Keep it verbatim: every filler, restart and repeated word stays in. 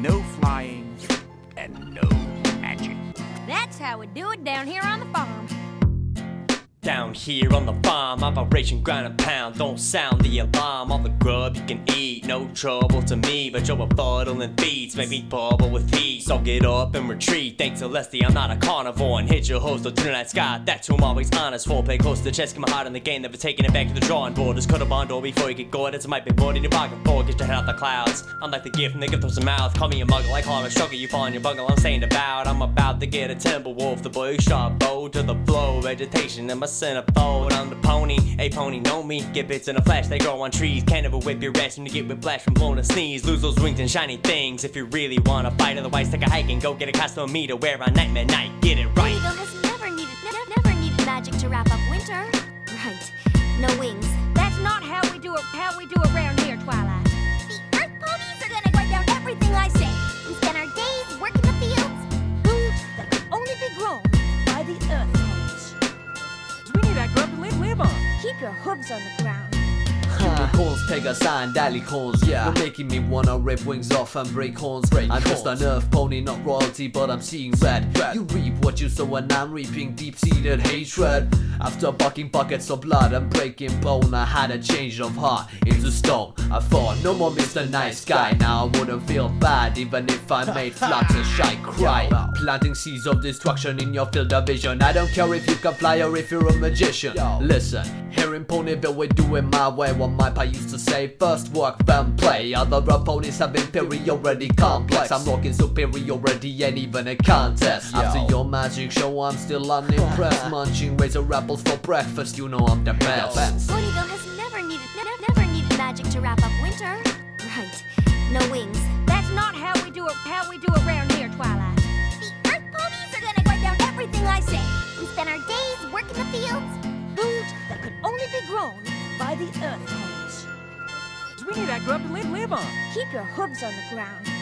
no flying, and no magic. That's how we do it down here on the farm. Down here on the farm, Operation Grind and Pound. Don't sound the alarm, all the grub you can eat. No trouble to me, but you're befuddling feeds make me bubble with heat. So get up and retreat, thanks Celeste, I'm not a carnivore. And hit your host, Lieutenant Scott, that's who I'm always honest for. Play close to the chest, get my heart in the game, never taking it back to the drawing board. Just cut a bond door before you get gored, it's a might be bored in your pocket for. Get your head out the clouds, I'm like the gift from the gift of some mouth. Call me a muggle, like Harlem Struggle, you fall in your bungle, I'm saying about. I'm about to get a timber wolf, the boy sharp bow to the flow. Vegetation in my centerfold, I'm the pony, a pony know me. Get bits in a flash, they grow on trees. Can't ever whip your ass when you get whiplash from blowing a sneeze. Lose those wings and shiny things if you really wanna fight. Otherwise take a hike and go get a costume me to wear on Nightmare Night. Get it right. Eagle has never needed, never, never needed magic to wrap up winter. Right, no wings. That's not how we do it, how we do it around here, Twilight. The earth ponies are gonna write down everything I say. We spend our days working the fields. Food that could only be grown by the earth ponies. We need that grub to live, live on. Keep your hooves on the ground. Unicorns, Pegasi, and Dalicorns. Yeah, you're making me wanna rip wings off and break horns. Break I'm horns. Just an earth pony, not royalty, but I'm seeing red. red. You reap what you sow, and I'm reaping deep-seated hatred. After bucking buckets of blood and breaking bone, I had a change of heart into stone. I thought, no more Mister Nice Guy. Now I wouldn't feel bad, even if I made Fluttershy cry. Planting seeds of destruction in your field of vision. I don't care if you can fly or if you're a magician. Listen, here in Ponyville we do it my way. What my pa used to say, first work then play. Other opponents have inferiority complex. I'm rocking superiority and even a contest. After your magic show I'm still unimpressed. Munching razor apples for breakfast, you know I'm the best. Ponyville has never needed, never, never needed magic to wrap up winter. Right, no wings. That's not how we do it, how we do it around here, Twilight. The earth ponies are gonna write down everything I say. We spend our days working the fields. Food that could only be grown by the earth ponies. We need that grub to live, live on. Keep your hooves on the ground.